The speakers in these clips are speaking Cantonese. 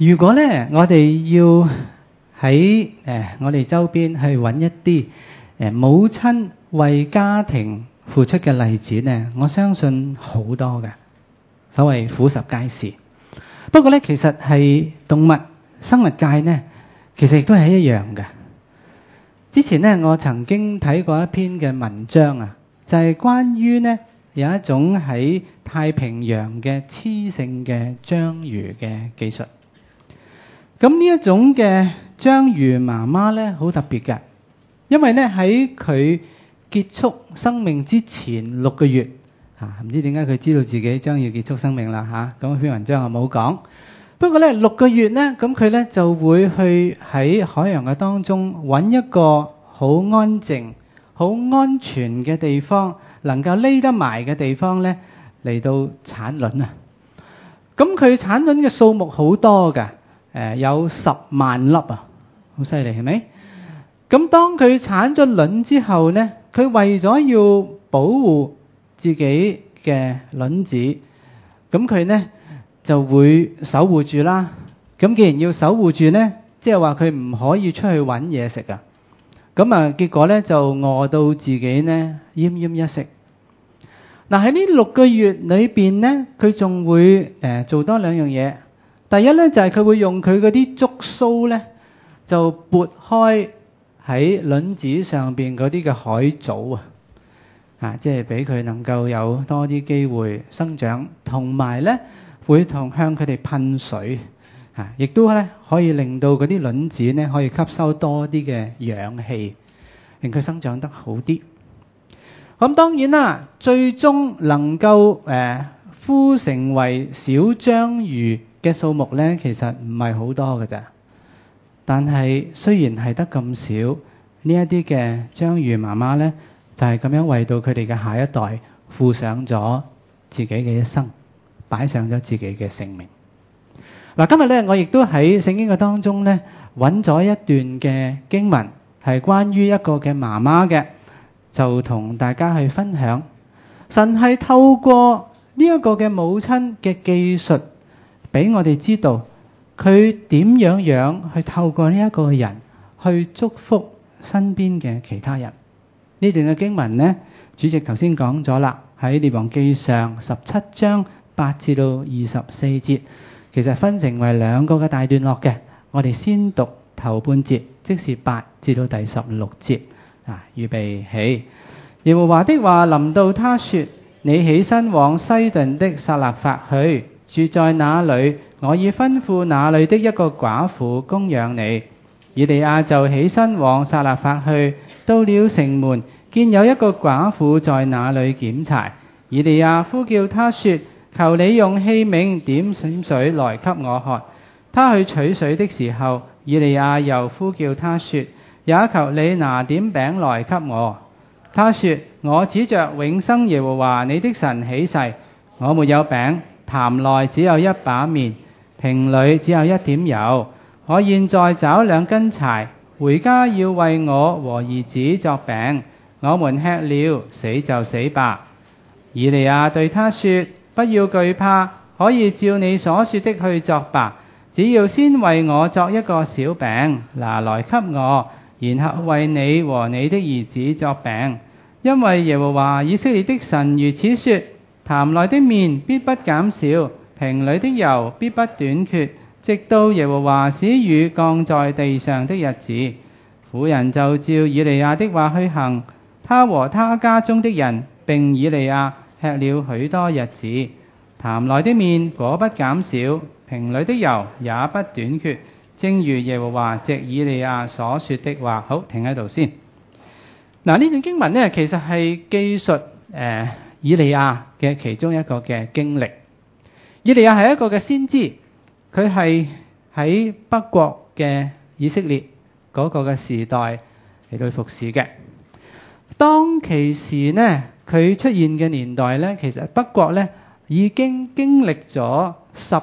如果咧我哋要喺我哋周邊去揾一啲母親為家庭付出嘅例子咧，我相信好多嘅，所謂俯拾皆是。不過咧，其實係動物生物界咧，其實亦都係一樣嘅。之前咧，我曾經睇過一篇嘅文章啊，就係關於咧有一種喺太平洋嘅雌性嘅章魚嘅技術。咁呢一種嘅章魚媽媽咧，好特別嘅，因為咧喺佢結束生命之前6個月，唔知點解佢知道自己將要結束生命啦嚇。咁篇文章我冇講。不過咧6個月咧，咁佢咧就會去喺海洋嘅當中揾一個好安靜、好安全嘅地方，能夠匿得埋嘅地方咧嚟到產卵啊。咁佢產卵嘅數目好多㗎。有10萬粒啊，好犀利係咪？咁當佢產咗卵之後咧，佢為咗要保護自己嘅卵子，咁佢咧就會守護住啦。咁既然要守護住咧，即係話佢唔可以出去揾嘢食啊。咁啊，結果咧就餓到自己咧奄奄一息。嗱，喺呢6個月裏邊咧，佢仲會做多2樣嘢。第一咧就係佢會用佢嗰啲觸鬚咧，就撥開喺卵子上邊嗰啲嘅海藻啊，即係俾佢能夠有多啲機會生長，同埋咧會向佢哋噴水啊，亦都咧可以令到嗰啲卵子咧可以吸收多啲嘅氧氣，令佢生長得好啲。咁當然啦，最終能夠孵成為小章魚嘅數目咧，其實唔係好多㗎咋。但係雖然係得咁少，呢一啲嘅章魚媽媽咧，就係咁樣為到佢哋嘅下一代付上咗自己嘅一生，擺上咗自己嘅性命。嗱，今日咧我亦都喺聖經嘅當中咧揾咗一段嘅經文，係關於一個嘅媽媽嘅，就同大家去分享。神係透過呢一個嘅母親嘅技術，俾我哋知道佢點樣去透過呢一個人去祝福身邊嘅其他人。呢段嘅經文呢，主席頭先講咗啦，喺列王記上17章8至到24節，其實分成為2個嘅大段落嘅。我哋先讀頭半節，即是8至到第16節。預備起。耶和華的話臨到他說：你起身往西頓的撒勒法去，住在那裏，我已吩咐那裏的一個寡婦供養你。以利亞就起身往撒勒法去，到了城門，見有一個寡婦在那裏撿柴。以利亞呼叫他說：求你用器皿點水來給我喝。他去取水的時候，以利亞又呼叫他說：也求你拿點餅來給我。他說：我指着永生耶和華你的神起誓，我沒有餅，壇內只有1把麵，瓶裏只有1點油。我現在找2根柴，回家要為我和兒子作餅，我們吃了，死就死吧。以利亞對他說：不要懼怕，可以照你所說的去作吧，只要先為我作一個小餅，拿來給我，然後為你和你的兒子作餅。因為耶和華以色列的神如此說：壇內的麵必不減少，瓶裏的油必不短缺，直到耶和華使雨降在地上的日子。婦人就照以利亞的話去行，他和他家中的人並以利亞吃了許多日子。壇內的麵果不減少，瓶裏的油也不短缺，正如耶和華藉以利亞所說的話。好，停喺度先。嗱，呢段經文呢，其實係記述以利亞嘅其中一個嘅經歷。以利亞係一個嘅先知，佢係喺北國嘅以色列嗰個嘅時代嚟到服侍嘅。當其時呢，佢出現嘅年代呢，其實北國呢已經經歷咗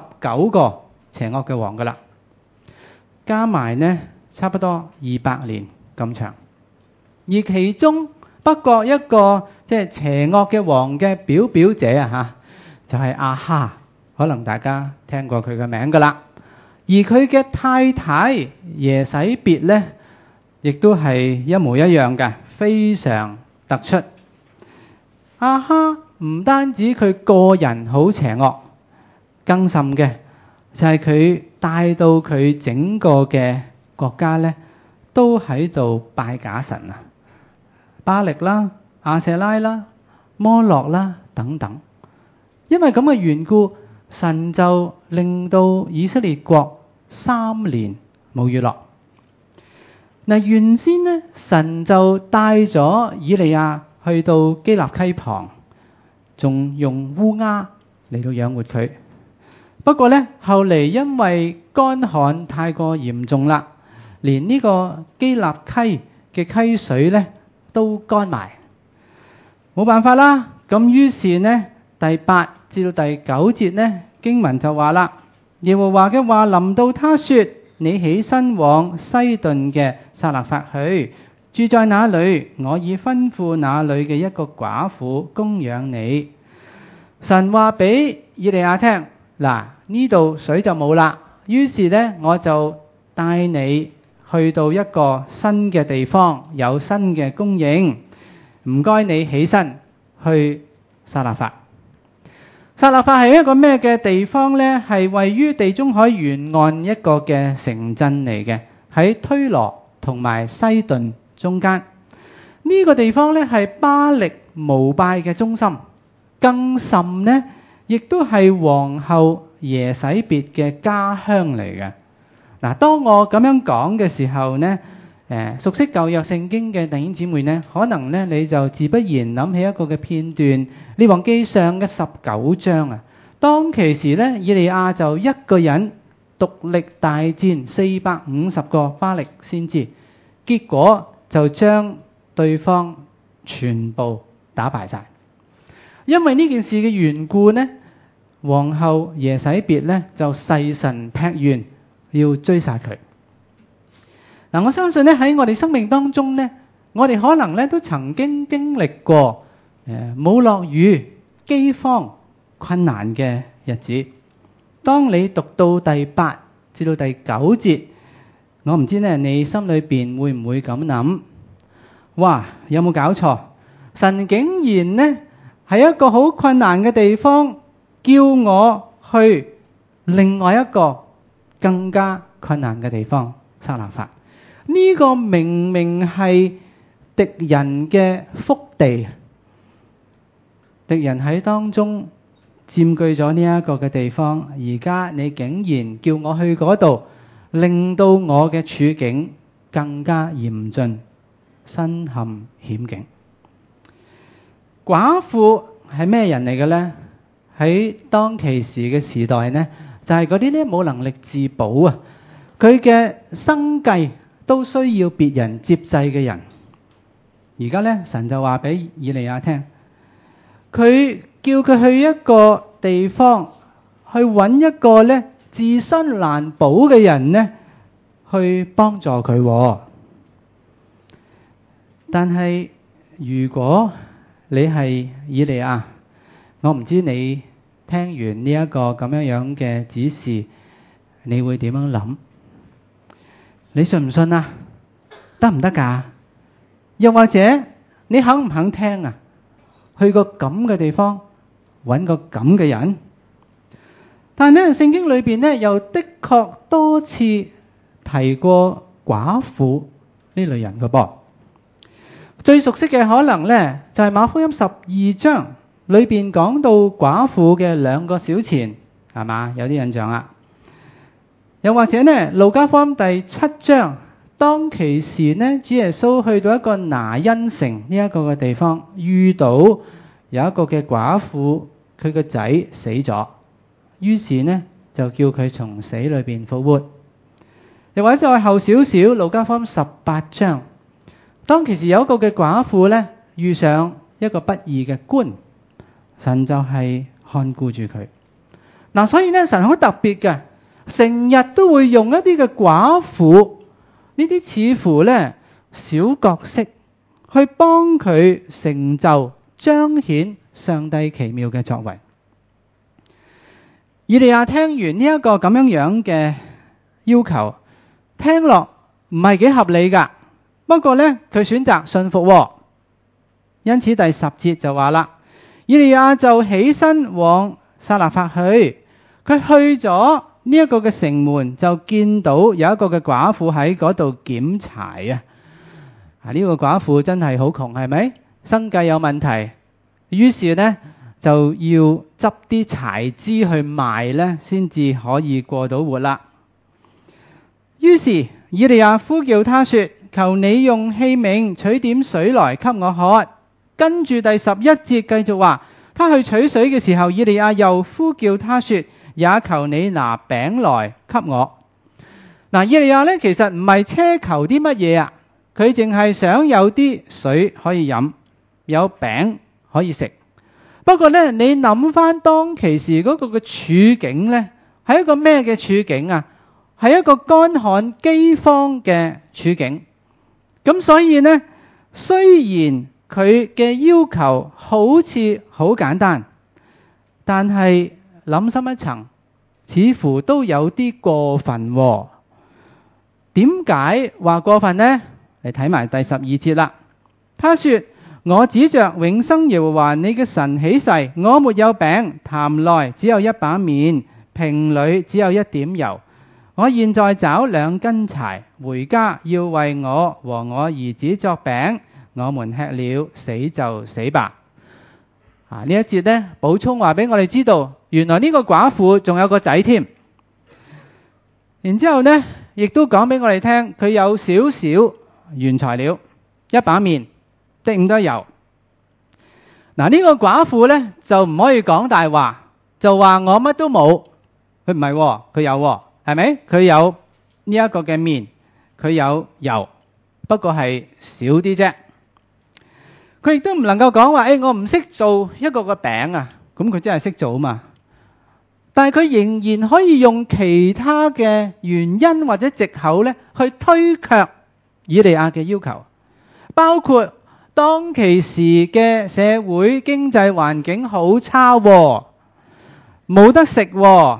19個邪惡嘅王噶啦，加埋呢差不多200年咁長。而其中北國一個即係邪惡嘅王嘅表者就係亞哈，可能大家聽過佢嘅名噶啦。 而佢嘅太太耶洗別呢，亦都係一模一樣嘅，非常突出。亞哈唔單止佢個人好邪惡，更甚嘅就係佢帶到佢整個嘅國家呢，都喺度拜假神啊，巴力啦、亞舍拉啦、摩洛啦等等。因為咁嘅緣故，神就令到以色列國3年冇雨落。嗱，原先呢，神就帶咗以利亞去到基立溪旁，仲用烏鴉嚟到養活佢。不過呢，後嚟因為乾旱太過嚴重啦，連呢個基立溪嘅溪水呢都乾埋，冇辦法啦。咁於是呢，第8至到第9節呢，經文就話啦，耶和華嘅話臨到他說：你起身往西頓嘅撒勒法去，住在那裏，我已吩咐那裏嘅一個寡婦供養你。神話俾以利亞聽，嗱，呢度水就冇啦，於是呢，我就帶你去到一個新嘅地方，有新嘅供應，唔該你起身去撒勒法。撒勒法係一個咩嘅地方呢？係位於地中海沿岸一個嘅城鎮嚟嘅，喺推羅同埋西頓中間。呢個地方呢，係巴力膜拜嘅中心，更甚呢，亦都係皇后耶洗別嘅家鄉嚟嘅。嗱，當我咁樣講嘅時候呢，熟悉舊約聖經嘅弟兄姊妹呢，可能呢你就自不然諗起一個嘅片段，列王記上嘅19章啊。當其時呢，以利亞就一個人獨力大戰450個巴力先知，結果就將對方全部打敗晒。因為呢件事嘅緣故呢，皇后耶洗別呢就誓神劈願要追殺佢。嗱，我相信咧喺我哋生命當中咧，我哋可能咧都曾經經歷過冇落雨、饑荒、困難嘅日子。當你讀到第8至到第9節，我唔知咧你心裏邊會唔會咁諗？哇，有冇搞錯？神竟然呢係一個好困難嘅地方，叫我去另外一個更加困難嘅地方撒勒法。呢個明明係敵人嘅福地，敵人喺當中佔據咗呢一個嘅地方，而家你竟然叫我去嗰度，令到我嘅處境更加嚴峻，身陷險境。寡婦係咩人嚟嘅呢？喺當其時嘅時代呢，就係嗰啲咧冇能力自保啊，佢嘅生計都需要別人接濟嘅人。而家咧，神就話俾以利亞聽，佢叫佢去一個地方，去揾一個咧自身難保嘅人咧，去幫助佢。但係如果你係以利亞，我唔知你聽完呢一個咁樣嘅指示，你會點樣諗？你信唔信啊？得唔得㗎？又或者你肯唔肯聽啊？去個咁嘅地方揾個咁嘅人？但係呢，聖經裏邊呢又的確多次提過寡婦呢類人嘅噃。最熟悉嘅可能呢就係馬可福音12章裏邊講到寡婦嘅2個小錢，係嘛？有啲印象啦。又或者呢，路加福音第7章，當其時呢，主耶穌去到一個拿因城呢一個嘅地方，遇到有一個嘅寡婦，佢個仔死咗，於是呢就叫佢從死裏邊復活。又或者再後少少，路加福音18章，當其時有一個嘅寡婦呢，遇上一個不義嘅官，神就係看顧住佢。嗱，所以呢，神好特別嘅。成日都會用一啲嘅寡婦，呢啲似乎呢小角色，去幫佢成就彰顯上帝奇妙嘅作為。以利亞聽完呢一個咁樣嘅要求，聽落唔係幾合理㗎。不過呢，佢選擇信服喎。因此第10節就話啦，以利亞就起身往撒勒法去。佢去咗呢一個嘅城門，就見到有一個嘅寡婦喺嗰度撿柴啊！呢個寡婦真係好窮，係咪？生計有問題，於是呢就要執啲柴枝去賣呢，先至可以過到活啦。於是以利亞呼叫他說：求你用器皿取點水來給我喝。跟住第11節繼續話，他去取水嘅時候，以利亞又呼叫他說：也求你拿餅來給我。嗱，以利亞呢其實唔係奢求啲乜嘢啊，佢淨係想有啲水可以飲，有餅可以食。不過呢，你諗翻當其時嗰個嘅處境呢，係一個咩嘅處境啊？係一個乾旱饑荒嘅處境。咁所以呢，雖然佢嘅要求好似好簡單，但係諗深一層，似乎都有啲過分喎。點解話過分呢？嚟睇埋第12節啦。他說：我指着永生耶和華你嘅神起誓，我沒有餅，壇內只有一把麵，瓶裏只有一點油。我現在找2根柴，回家要為我和我兒子作餅，我們吃了，死就死吧。呢一節呢，補充話俾我哋知道，原來呢個寡婦仲有個仔添。然之後呢，亦都講俾我哋聽，佢有少少原材料，一把麵，滴唔多油。呢個寡婦呢，就唔可以講大話，就話我乜都冇。佢唔係，佢有，係咪？佢有呢一個嘅麵，佢有油，不過係少啲啫。佢亦都唔能夠講話，我唔識做一個嘅餅啊。咁佢真係識做啊嘛。但係佢仍然可以用其他嘅原因或者藉口呢，去推卻以利亞嘅要求，包括當其時嘅社會經濟環境好差，冇得食，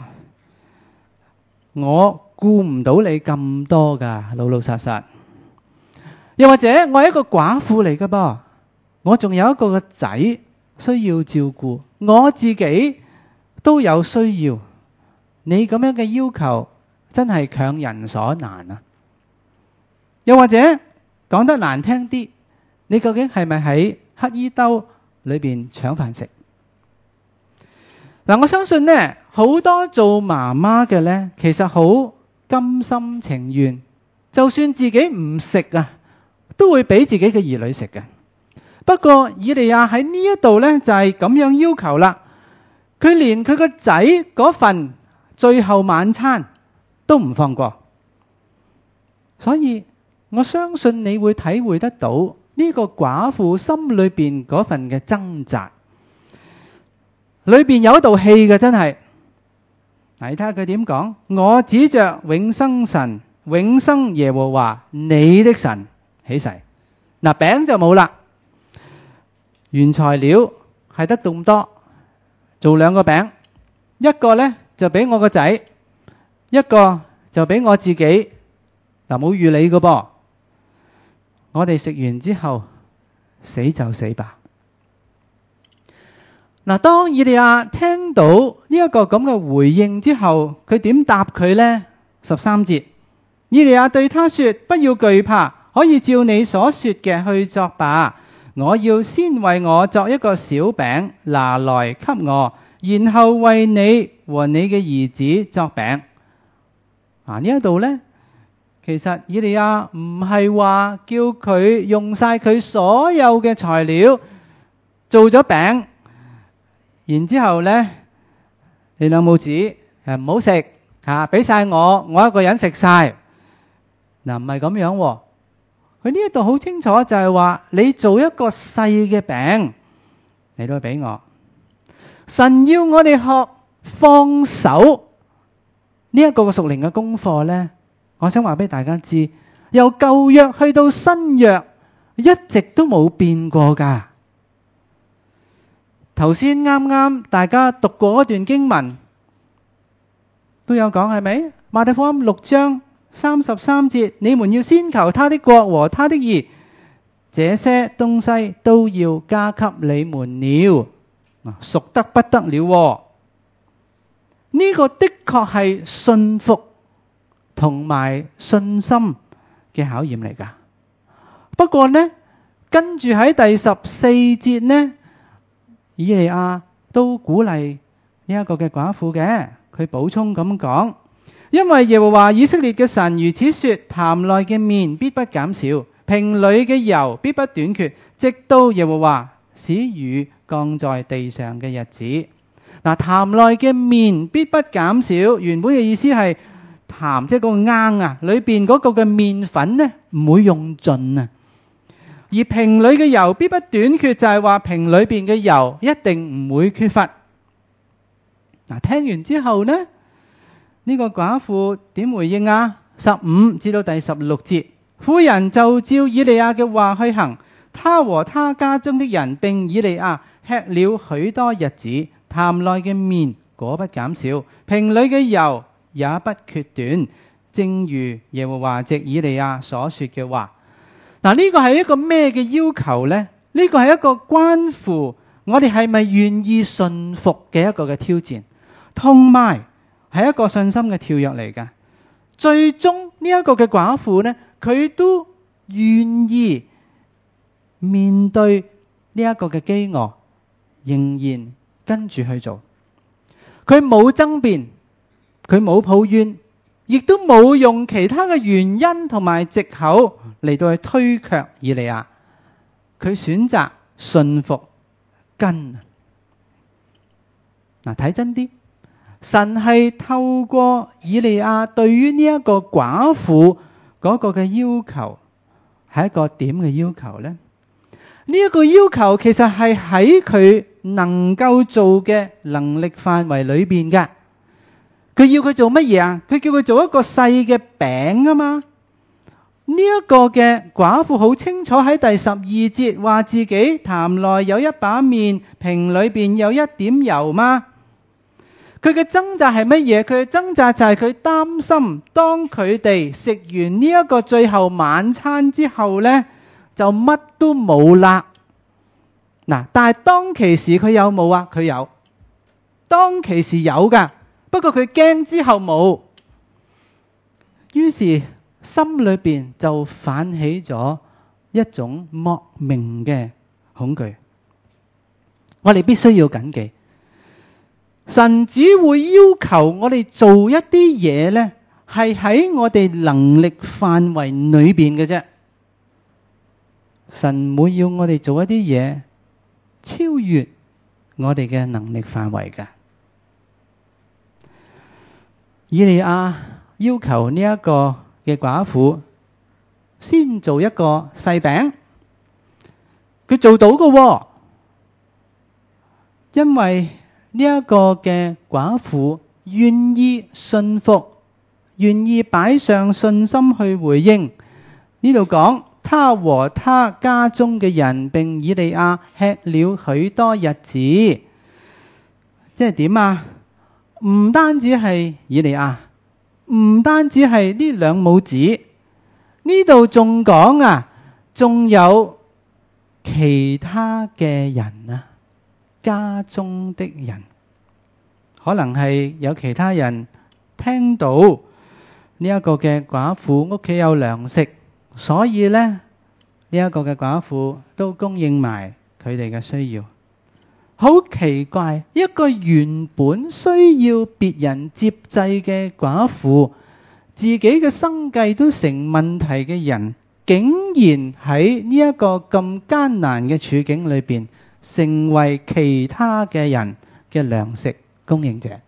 我顧唔到你咁多噶，老老實實。又或者我係一個寡婦嚟噶噃，我仲有一個個仔需要照顧，我自己都有需要。你咁樣嘅要求真係強人所難啊！又或者講得難聽啲，你究竟係咪喺乞衣兜裏邊搶飯食？我相信呢，好多做媽媽嘅呢，其實好甘心情願，就算自己唔食啊，都會俾自己嘅兒女食嘅。不過以利亞喺呢一度呢，就係咁樣要求啦，佢連佢個仔嗰份最後晚餐都唔放過。所以我相信你會體會得到呢個寡婦心裏邊嗰份嘅掙扎，裏邊有一道氣嘅，真係。你睇下佢點講，我指着永生神、永生耶和華你的神起誓。餅就冇啦，原材料係得咁多，做2個餅，一個呢就俾我個仔，一個就俾我自己。冇預你嘅噃，我哋食完之後死就死吧。當以利亞聽到呢一個咁嘅回應之後，佢點答佢呢？13節，以利亞對他說：不要懼怕，可以照你所說嘅去作吧。我要先為我作一個小餅，拿來給我，然後為你和你嘅兒子作餅。呢一度呢，其實以利亞唔係話叫佢用晒佢所有嘅材料做咗餅，然之後呢，你兩母子唔好食嚇，俾晒我一個人食晒。唔係咁樣喎。佢呢一度好清楚就係話，你做一個細嘅餅嚟到俾我。神要我哋學放手呢一個屬靈嘅功課呢，我想話俾大家知，由舊約去到新約一直都冇變過㗎。頭先啱啱大家讀過一段經文都有講，係咪？ 馬太福音6章33節，你們要先求他的國和他的義，這些東西都要加給你們了。屬得不得了喎。呢個的確係信服同埋信心嘅考驗嚟㗎。不過呢，跟住喺第14節呢，以利亞都鼓勵呢一個嘅寡婦嘅，佢補充咁講，因為耶和華以色列嘅神如此說，壇內嘅麵必不減少，瓶裏嘅油必不短缺，直到耶和華使雨降在地上嘅日子。嗱，壇內嘅麵必不減少，原本嘅意思係壇，即係嗰個罌啊，裏邊嗰個嘅麵粉呢唔會用盡啊。而瓶裏嘅油必不短缺，就係話瓶裏邊嘅油一定唔會缺乏。嗱，聽完之後呢，呢個寡婦點回應啊？15至到第16節，婦人就照以利亞嘅話去行，他和他家中的人並以利亞吃了許多日子，壇內嘅麵果不減少，瓶裏嘅油也不缺短，正如耶和華藉以利亞所說嘅話。嗱，呢個係一個咩嘅要求呢？呢個係一個關乎我哋係咪願意順服嘅一個嘅挑戰，同埋係一個信心嘅跳躍嚟㗎。最終呢一個嘅寡婦呢，佢都願意面對呢一個嘅飢餓，仍然跟住去做。佢冇爭辯，佢冇抱怨，亦都冇用其他嘅原因同埋藉口嚟到去推卻以利亞。佢選擇信服跟。嗱，睇真啲，神係透過以利亞對於呢一個寡婦嗰個嘅要求，係一個點嘅要求呢？呢一個要求其實係喺佢能夠做嘅能力範圍裏邊嘅。佢要佢做乜嘢啊？佢叫佢做一個細嘅餅啊嘛。呢一個嘅寡婦好清楚喺第12節話自己壇內有一把麵，瓶裏邊有一點油嗎？佢嘅掙扎係乜嘢？佢嘅掙扎就係佢擔心，當佢哋食完呢一個最後晚餐之後呢，就乜都冇啦。嗱，但係當其時佢有冇啊？佢有，當其時有㗎。不過佢驚之後冇，於是心裏邊就泛起咗一種莫名嘅恐懼。我哋必須要謹記，神只會要求我哋做一啲嘢呢，係喺我哋能力範圍裏邊嘅啫。神唔會要我哋做一啲嘢超越我哋嘅能力範圍嘅。以利亞要求呢一個嘅寡婦先做一個細餅，佢做到嘅喎，因為呢一個嘅寡婦願意信服，願意擺上信心去回應。呢度講，他和他家中嘅人並以利亞吃了許多日子，即係點啊？唔單止係以利亞，唔單止係呢兩母子，呢度仲講啊，仲有其他嘅人啊，家中的人，可能係有其他人聽到呢一個嘅寡婦屋企有糧食，所以呢，呢一個嘅寡婦都供應埋佢哋嘅需要。好奇怪，一個原本需要別人接濟嘅寡婦，自己嘅生計都成問題嘅人，竟然喺呢一個咁艱難嘅處境裏邊，成為其他嘅人嘅糧食供應者。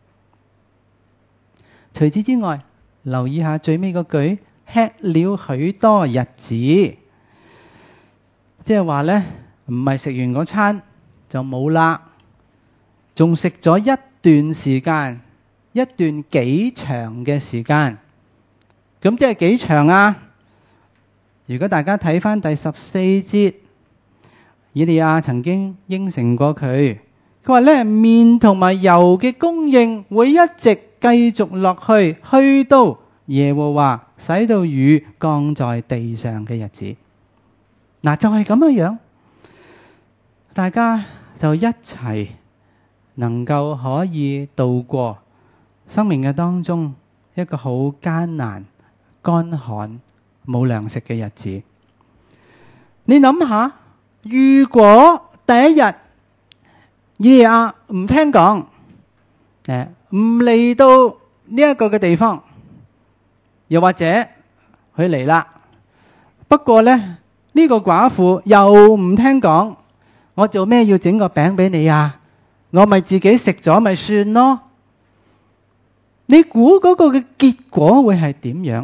除此之外，留意下最尾嗰句，吃了許多日子，即係話呢，唔係食完嗰餐就冇啦，仲食咗一段時間，一段幾長嘅時間。咁即係幾長啊？如果大家睇翻第14節，以利亞曾經應承過佢，佢話呢，麵同埋油嘅供應會一直繼續落去，去到耶和華使到雨降在地上嘅日子。嗱，就係咁樣，大家就一齊能夠可以度過生命嘅當中一個好艱難、乾旱、冇糧食嘅日子。你諗下，如果第一日以利亞唔聽講，唔嚟到呢一個嘅地方，又或者佢嚟啦，不過呢，呢個寡婦又唔聽講，我做咩要整個餅俾你啊？我咪自己食咗咪算咯。你估嗰個嘅結果會係點樣？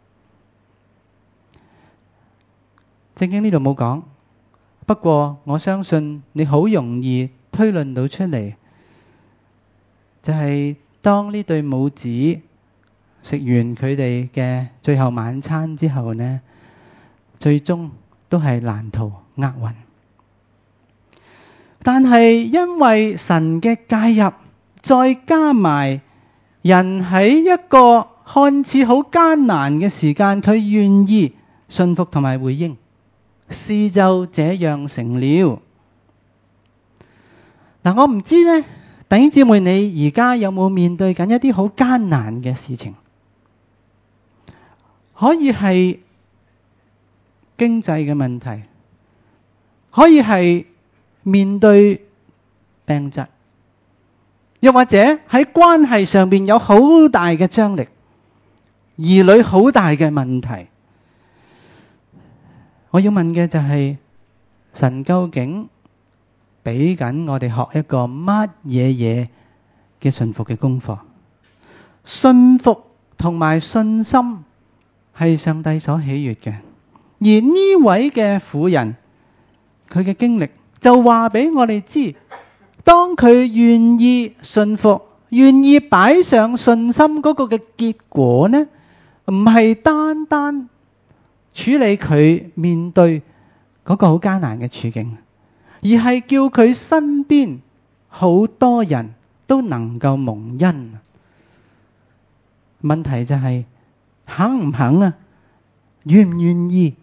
聖經呢度冇講，不過我相信你好容易推論到出嚟，就係當呢對母子食完佢哋嘅最後晚餐之後呢，最終都係難逃厄運。但係因為神嘅介入，再加埋人喺一個看似好艱難嘅時間，佢願意信服同埋回應，事就這樣成了。嗱，我唔知呢，弟兄姊妹，你而家有冇面對緊一啲好艱難嘅事情？可以係經濟嘅問題，可以係面對病疾，又或者喺關係上邊有好大嘅張力，兒女好大嘅問題。我要問嘅就係，神究竟俾緊我哋學一個乜嘢嘅信服嘅功課？信服同埋信心係上帝所喜悅嘅，而呢位嘅婦人，佢嘅經歷就話俾我哋知，當佢願意信服、願意擺上信心嗰個嘅結果呢，唔係單單處理佢面對嗰個好艱難嘅處境，而係叫佢身邊好多人都能夠蒙恩。問題就係肯唔肯啊？願唔願意？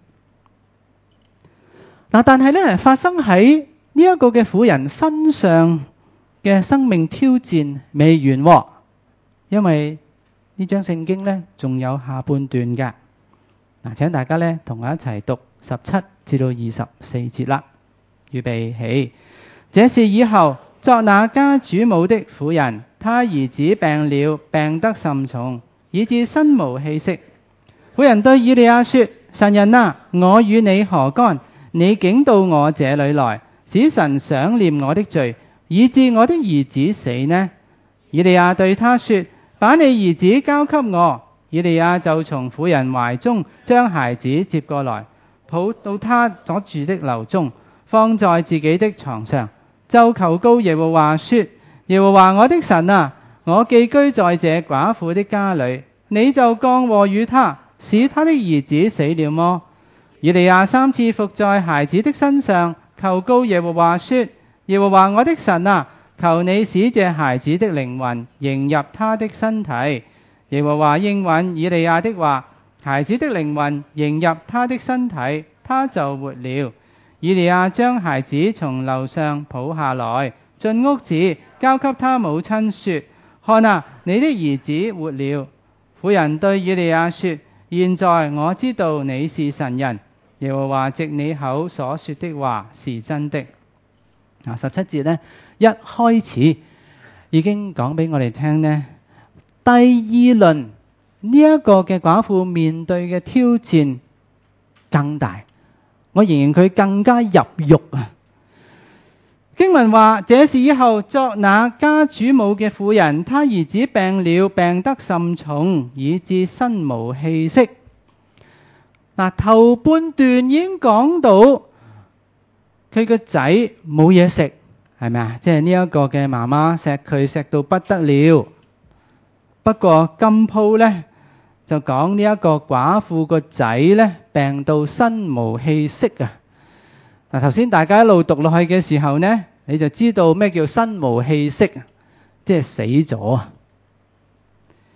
嗱，但係咧，發生喺呢一個嘅婦人身上嘅生命挑戰未完喎，因為呢章聖經咧仲有下半段嘅。嗱，請大家咧同我一齊讀17至到24節啦。預備起。這事以後，作那家主母的婦人，她兒子病了，病得甚重，以致身無氣息。婦人對以利亞說：神人啊，我與你何干？你竟到我這裏來，使神想念我的罪，以致我的兒子死呢？以利亞對他說：把你兒子交給我。以利亞就從婦人懷中將孩子接過來，抱到他所住的樓中，放在自己的床上，就求告耶和華說：耶和華我的神啊，我寄居在這寡婦的家裏，你就降禍與他，使他的兒子死了麼？以利亞3次伏在孩子的身上，求告耶和華說：耶和華我的神啊，求你使這孩子的靈魂迎入他的身體。耶和華應允以利亞的話，孩子的靈魂迎入他的身體，他就活了。以利亞將孩子從樓上抱下來，進屋子，交給他母親說：看啊，你的兒子活了。婦人對以利亞說：現在我知道你是神人，耶和華藉你口所說的話是真的。17節呢，一開始已經講俾我哋聽呢，第二輪呢一個嘅寡婦面對嘅挑戰更大，我形容佢更加入肉啊！經文話：這事以後，作那家主母嘅婦人，她兒子病了，病得甚重，以致身無氣息。頭半段已經講到佢個仔冇嘢食，係咪啊？即係呢一個嘅媽媽錫佢錫到不得了。不過今鋪呢就講呢一個寡婦個仔呢病到身無氣息啊！頭先大家一路讀落去嘅時候呢，你就知道咩叫身無氣息，即係死咗啊！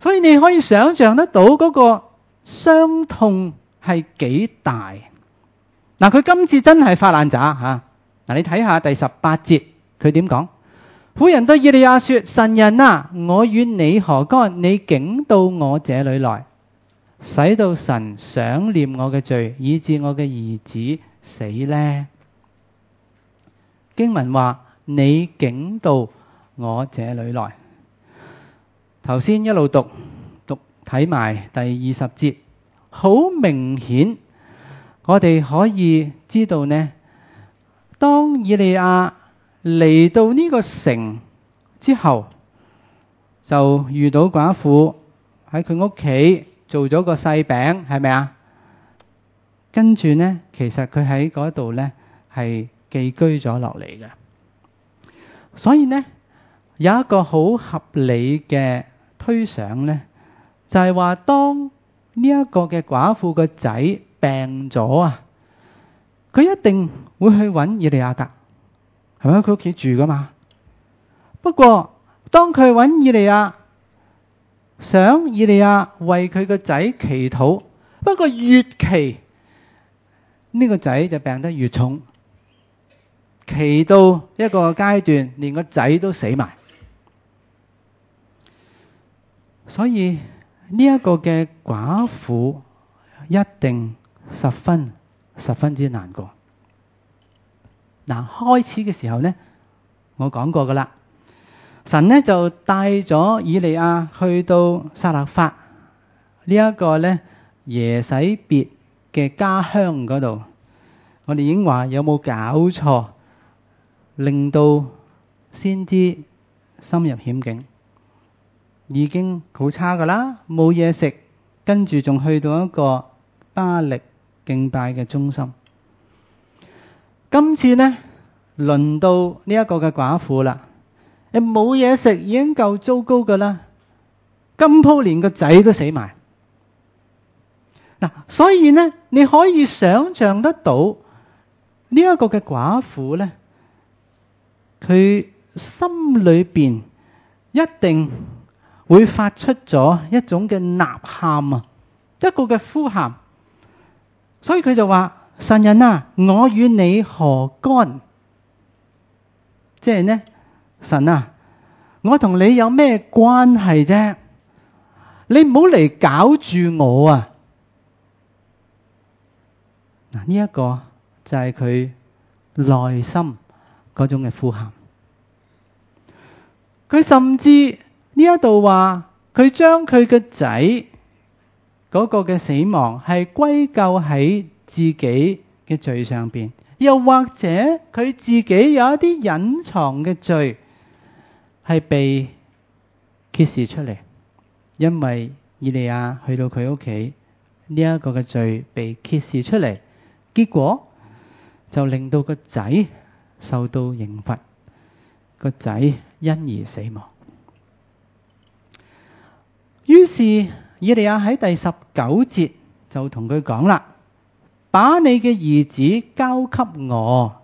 所以你可以想象得到嗰個傷痛係幾大。嗱，佢今次真係發爛渣嚇。嗱，你睇下第18節，佢點講？婦人對以利亞說：神人啊，我與你何干？你竟到我這裏來，使到神想念我嘅罪，以致我嘅兒子死呢？經文話：你竟到我這裏來。頭先一路讀睇埋第20節，好明顯，我哋可以知道呢，當以利亞嚟到呢個城之後，就遇到寡婦喺佢屋企做咗個細餅，係咪啊？跟住呢，其實佢喺嗰度呢係寄居咗落嚟嘅。所以呢，有一個好合理嘅推想呢，就係話當呢一個嘅寡婦個仔病咗啊，佢一定會去揾以利亞噶，係咪？佢屋企住噶嘛。不過當佢揾以利亞，想以利亞為佢個仔祈禱，不過越祈呢個仔就病得越重，祈到一個階段，連個仔都死埋。所以呢一個嘅寡婦一定十分之難過。嗱，開始嘅時候呢，我講過噶啦，神呢就帶咗以利亞去到撒勒法呢一個呢耶洗別嘅家鄉嗰度。我哋已經話有冇搞錯，令到先知深入險境，已經好差噶啦，冇嘢食，跟住仲去到一個巴力敬拜嘅中心。今次呢，輪到呢一個嘅寡婦啦，冇嘢食已經夠糟糕噶啦，今鋪連個仔都死埋。嗱，所以呢，你可以想象得到呢一個嘅寡婦呢，佢心裏邊一定會發出咗一種嘅吶喊啊，一個嘅呼喊。所以佢就話：神人啊，我與你何干？即係呢，神啊，我同你有咩關係啫？你唔好嚟搞住我啊！嗱，呢一個就係佢內心嗰種嘅呼喊。佢甚至呢一度話，佢將佢嘅仔嗰個嘅死亡係歸咎喺自己嘅罪上邊，又或者佢自己有一啲隱藏嘅罪係被揭示出嚟，因為以利亞去到佢屋企，呢一個嘅罪被揭示出嚟，結果就令到個仔受到刑罰，個仔因而死亡。於是以利亞喺第19節就同佢講啦：把你嘅兒子交給我。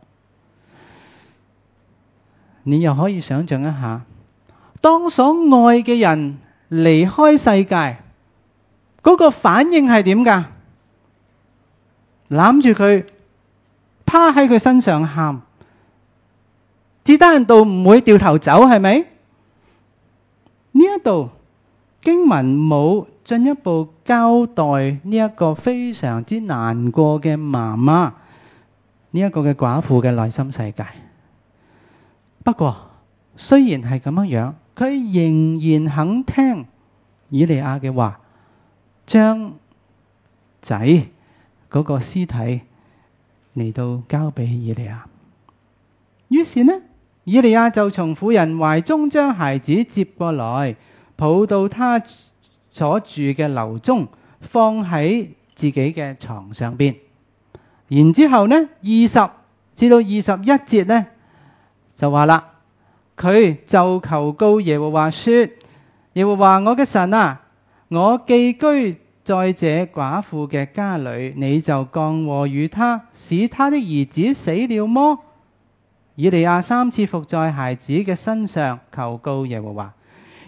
你又可以想象一下，當所愛嘅人離開世界，嗰個反應係點㗎？攬住佢，趴喺佢身上喊，至得人道唔會掉頭走，係咪？呢一度經文冇進一步交代呢一個非常之難過嘅媽媽，呢一個嘅寡婦嘅內心世界。不過雖然係咁樣，佢仍然肯聽以利亞嘅話，將仔嗰個屍體嚟到交俾以利亞。於是呢，以利亞就從婦人懷中將孩子接過來，抱到他所住嘅樓中，放喺自己嘅床上邊。然之後呢，20至到21節呢就話啦，佢就求告耶和華說：耶和華我嘅神啊，我寄居在這寡婦嘅家裏，你就降禍與他，使他的兒子死了麼？以利亞3次伏在孩子嘅身上求告耶和華。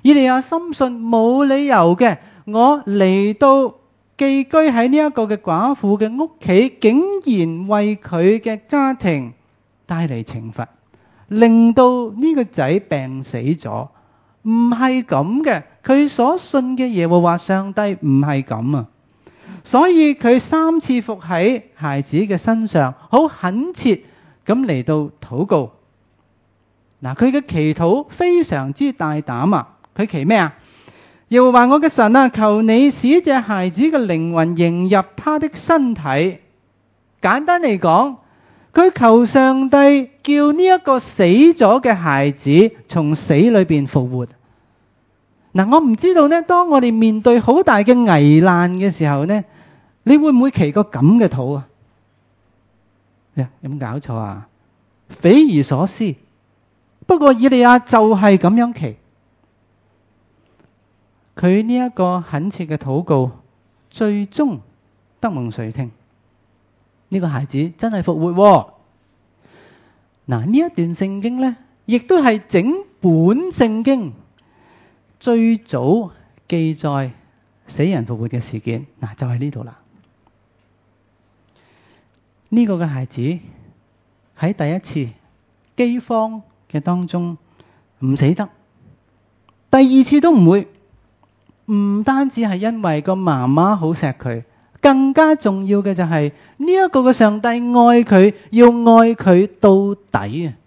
以利亞深信冇理由嘅，我嚟到寄居喺呢一個嘅寡婦嘅屋企，竟然為佢嘅家庭帶嚟懲罰，令到呢個仔病死咗。唔係咁嘅，佢所信嘅耶和華上帝唔係咁啊！所以佢3次伏喺孩子嘅身上，好懇切咁嚟到禱告。嗱，佢嘅祈禱非常之大膽啊！佢祈咩啊？耶和華我嘅神啊，求你使這孩子嘅靈魂迎入他的身體。簡單嚟講，佢求上帝叫呢一個死咗嘅孩子從死裏邊復活。嗱，我唔知道呢，當我哋面對好大嘅危難嘅時候呢，你會唔會祈個咁嘅禱啊？有冇搞錯啊？匪夷所思。不過以利亞就係咁樣祈，佢呢一個懇切嘅禱告，最終得蒙垂聽。呢個孩子真係復活喎。嗱，呢一段聖經呢，亦都係整本聖經最早記載死人復活嘅事件。嗱，就係呢度啦。呢個嘅孩子喺第一次饑荒嘅當中唔死得，第二次都唔會。唔單止係因為個媽媽好錫佢，更加重要嘅就係呢一個嘅上帝愛佢，要愛佢到底啊！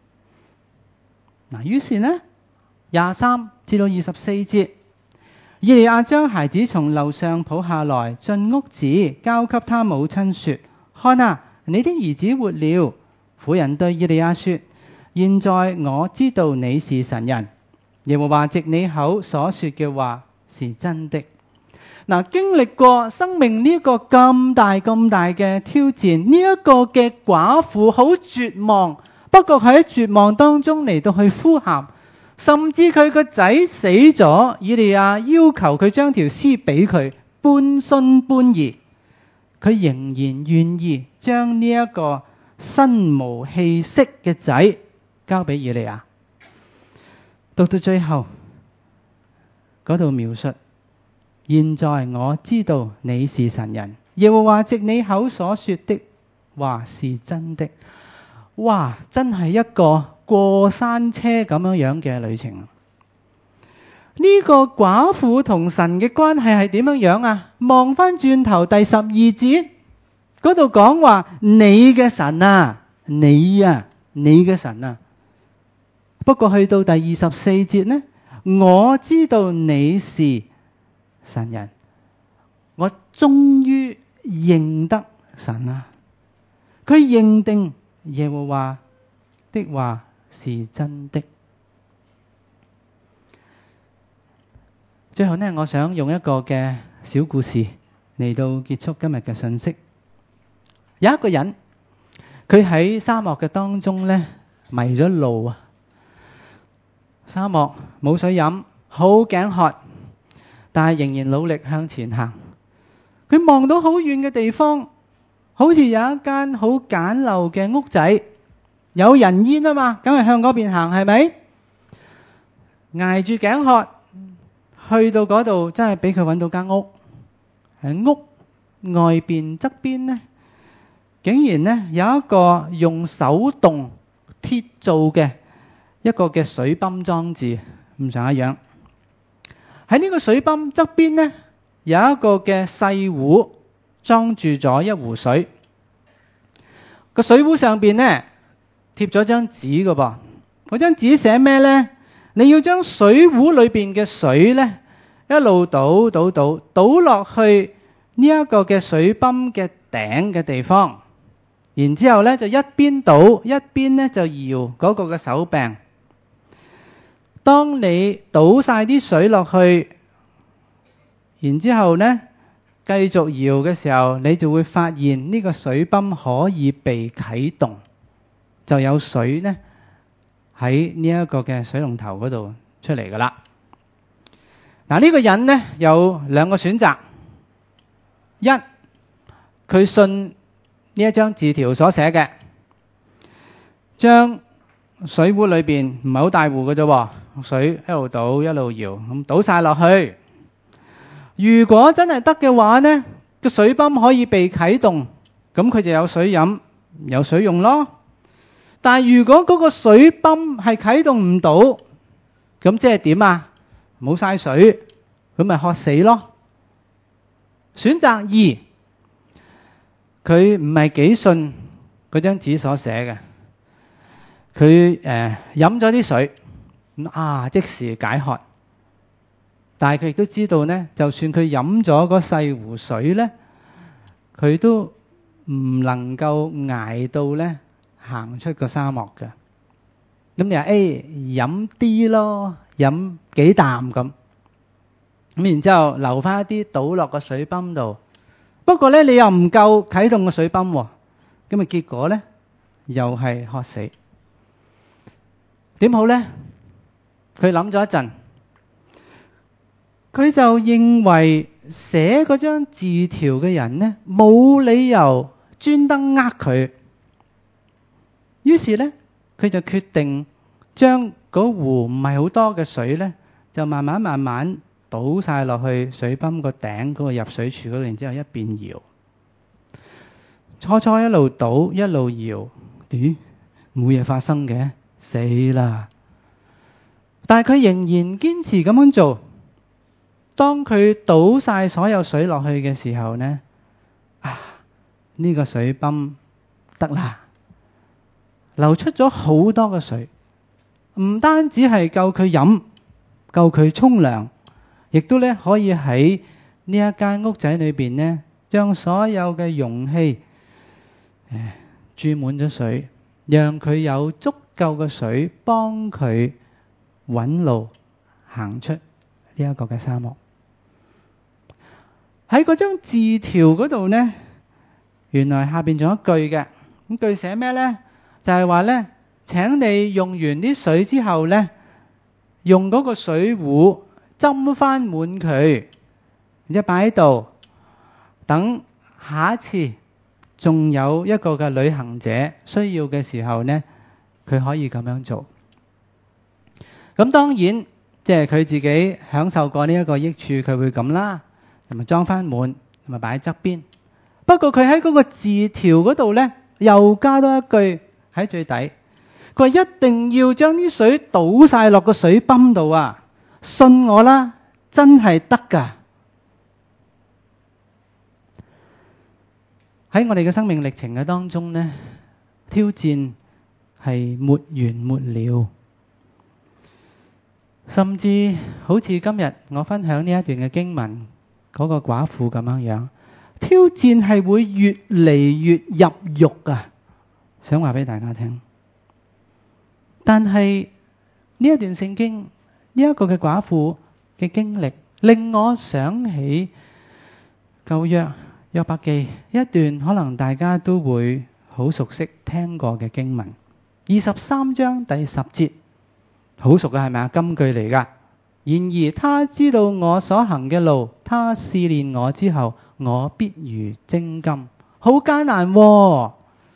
嗱，於是呢23至到24節，以利亞將孩子從樓上抱下來，進屋子，交給他母親說：看啊，你的兒子活了。婦人對以利亞說：現在我知道你是神人，耶和華藉你口所說嘅話是真的。嗱，經歷過生命呢個咁大嘅挑戰，呢一個嘅寡婦好絕望，不過喺絕望當中嚟到去呼喊，甚至佢個仔死咗，以利亞要求佢將條屍俾佢，半信半疑，佢仍然願意將呢一個身無氣息嘅仔交俾以利亞。到最後嗰度描述，現在我知道你是神人，耶和華藉你口所說的話是真的。哇，真係一個過山車咁樣嘅旅程。呢個寡婦同神嘅關係係點樣啊？望翻轉頭第12節嗰度講話，你嘅神啊，你嘅神啊。不過去到第24節呢，我知道你是神人，我終於認得神啊！佢認定耶和華的話是真的。最後呢，我想用一個嘅小故事嚟到結束今日嘅信息。有一個人，佢喺沙漠嘅當中呢，迷咗路啊！沙漠冇水飲，好頸渴，但係仍然努力向前行。佢望到好遠嘅地方，好似有一間好簡陋嘅屋仔，有人煙啊嘛，梗係向嗰邊行，係咪？捱住頸渴，去到嗰度真係俾佢揾到間屋。喺屋外邊側邊呢，竟然呢有一個用手動鐵做嘅一個嘅水泵裝置，唔上一樣。喺呢個水泵側邊呢，有一個嘅細壺裝住咗一壺水。個水壺上邊呢貼咗張紙㗎噃，嗰張紙寫咩呢？你要將水壺裏邊嘅水呢一路倒落去呢一個嘅水泵嘅頂嘅地方，然之後呢就一邊倒一邊呢就搖嗰個嘅手柄。當你倒晒啲水落去，然之後呢繼續搖嘅時候，你就會發現呢個水泵可以被啟動，就有水呢喺呢一個嘅水龍頭嗰度出嚟噶啦。嗱，呢個人呢有兩個選擇：一，佢信呢一張字條所寫嘅，將水壺裏邊唔係好大壺嘅啫， 水一路倒一路搖，咁倒晒落去。如果真係得嘅話呢，個水泵可以被啟動，咁佢就有水飲，有水用咯。但係如果嗰個水泵係啟動唔到，咁即係點啊？冇晒水，咁咪渴死咯。選擇二，佢唔係幾信嗰張紙所寫嘅，佢飲咗啲水，即時解渴。但係佢亦都知道呢，就算佢飲咗嗰細壺水呢，佢都唔能夠捱到呢行出個沙漠嘅。咁你話飲啲咯，飲幾啖咁，咁然之後留翻一啲倒落個水泵度。不過呢，你又唔夠啟動個水泵喎，咁啊結果呢又係渴死。點好呢？佢諗咗一陣，佢就認為寫嗰張字條嘅人呢，冇理由專登呃佢。於是呢，佢就決定將嗰壺唔係好多嘅水呢，就慢慢倒晒落去水泵個頂嗰個入水處嗰度，然之後一邊搖。初一路倒一路搖，冇嘢發生嘅，死啦！但係佢仍然堅持咁樣做。當佢倒晒所有水落去嘅時候呢，呢個水泵得啦，流出咗好多嘅水，唔單止係夠佢飲，夠佢沖涼，亦都咧可以喺呢一間屋仔裏邊呢，將所有嘅容器注滿咗水，讓佢有足夠嘅水幫佢搵路行出呢一個嘅沙漠。喺嗰張字條嗰度呢，原來下邊仲有一句嘅，咁句寫咩呢？就係話呢，請你用完啲水之後呢，用嗰個水壺斟翻滿佢，然之後擺喺度，等下一次仲有一個嘅旅行者需要嘅時候呢，佢可以咁樣做。咁當然，即係佢自己享受過呢一個益處，佢會咁啦。同埋裝翻滿，同埋擺喺側邊。不過佢喺嗰個字條嗰度呢，又加多一句喺最底，佢話一定要將啲水倒晒落個水泵度啊！信我啦，真係得㗎。喺我哋嘅生命歷程嘅當中呢，挑戰係沒完沒了，甚至好似今日我分享呢一段嘅經文。嗰個寡婦咁樣，挑戰係會越嚟越入肉啊！想話俾大家聽。但係呢一段聖經，呢一個嘅寡婦嘅經歷，令我想起舊約約伯記一段可能大家都會好熟悉聽過嘅經文，23章第10節，好熟嘅係咪啊？金句嚟㗎。然而他知道我所行嘅路，他試煉我之後，我必如精金。好艱難喎！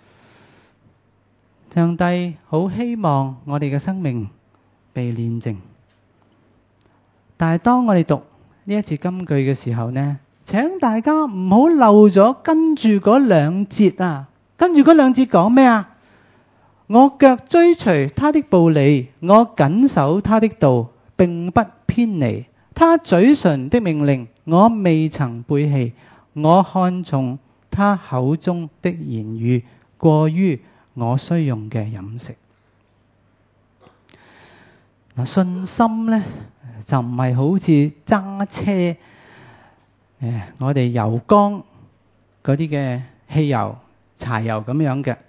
上帝好希望我哋嘅生命被煉淨。但係當我哋讀呢一節金句嘅時候呢，請大家唔好漏咗跟住嗰兩節啊！跟住嗰兩節講咩啊？我腳追隨他的步履，我謹守他的道，並不偏離。他嘴唇的命令，我未曾背棄。我看重他口中的言語，過於我需用嘅飲食。信心呢，就唔係好似揸車，我哋油缸嗰啲嘅汽油、柴油咁樣嘅。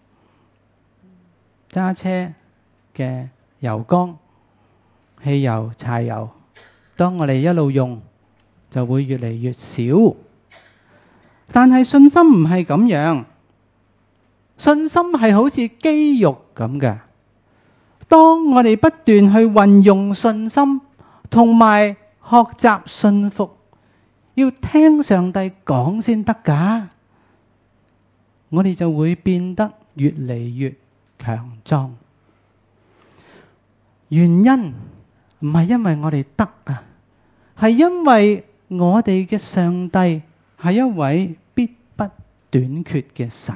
揸車嘅油缸、汽油、柴油，當我哋一路用，就會越嚟越少。但係信心唔係咁樣，信心係好似肌肉咁嘅。當我哋不斷去運用信心，同埋學習信服，要聽上帝講先得㗎，我哋就會變得越嚟越強壯。原因唔係因為我哋得啊，係因為我哋嘅上帝係一位必不短缺嘅神。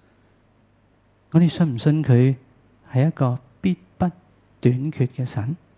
我哋信唔信佢係一個必不短缺嘅神？